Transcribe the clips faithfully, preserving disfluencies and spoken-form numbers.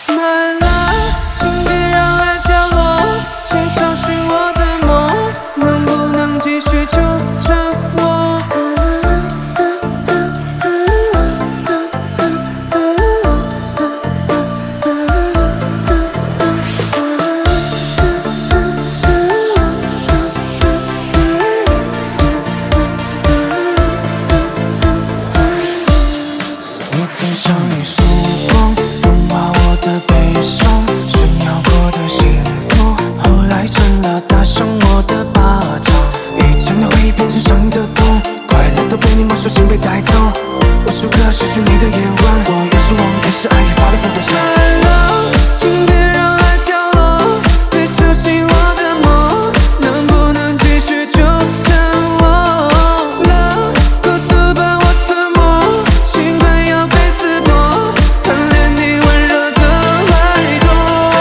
My love， 请别让爱掉落，请找寻我的梦，能不能继续纠缠我？你曾像一束光，融化我的悲伤，炫耀过的幸福，后来成了打伤我的巴掌。以前的回忆变成上瘾的痛，快乐都被你没收，心被带走。无数个失去你的夜晚，我越是忘，越是爱，越发的疯狂。My love， 请别让爱掉落，别吵醒我的梦，能不能继续纠缠我 ？Love， 孤独把我吞没，心快要被撕破，贪恋你温热的怀中。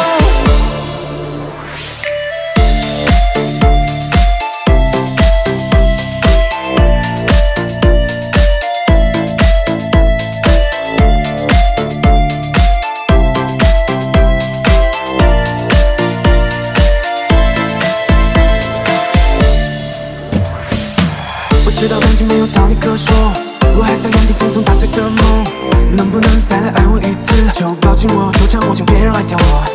我知道感情没有道理可说，我还在原地拼凑打碎的梦，能不能再来爱我一次？就抱紧我，纠缠我，请别让爱掉我。